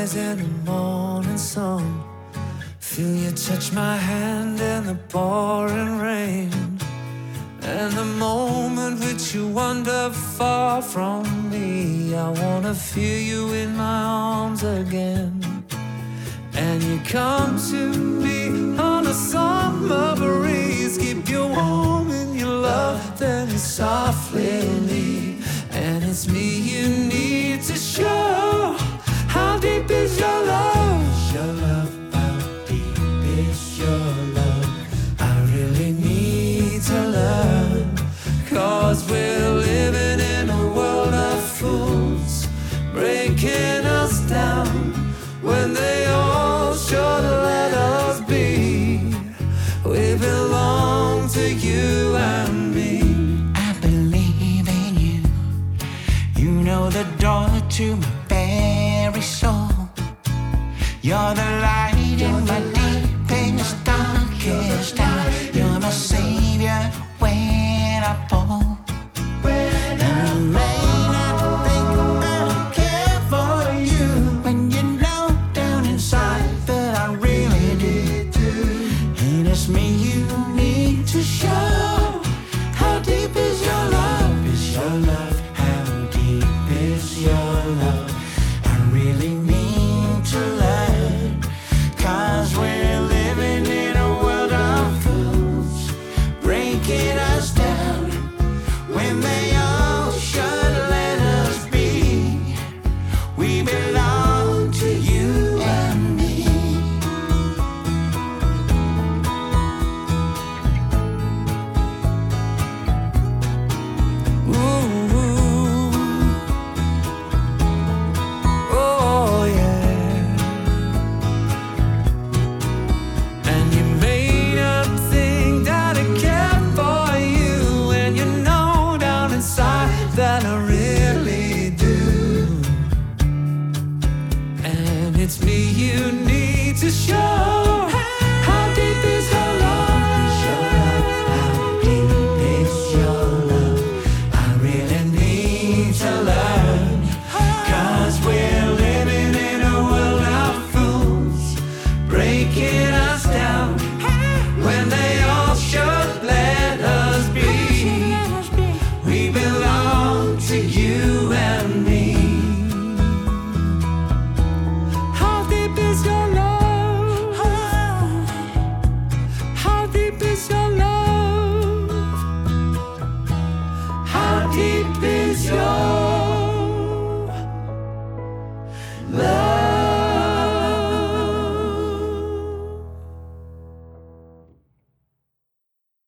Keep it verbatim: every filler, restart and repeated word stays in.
rise in the morning sun. Feel you touch my hand in the pouring rain. And the moment which you wander far from me, I wanna feel you in my arms again. And you come to me on a summer breeze, keep you warm in your love, then you softly leave. And it's me you need to show. How deep is your love? Your love, how deep is your love? I really need to learn, 'cause we're living in a world of fools, breaking us down when they all should let us be. We belong to you and me. I believe in you. You know the door to my very soul. You're the light in my deepest, darkest hour. You're my savior when I fall. And I may not think I care for you, when you know down inside that I really do. And it's me you need to show. How deep is your love? Is your love? How deep is your love? I really need to learn, 'cause we're living in a world of fools, breaking us down when they all should let us be. We belong to you and me. Ooh, oh yeah. And you made up think that I care for you, and you know down inside that I really do. And it's me you need to show.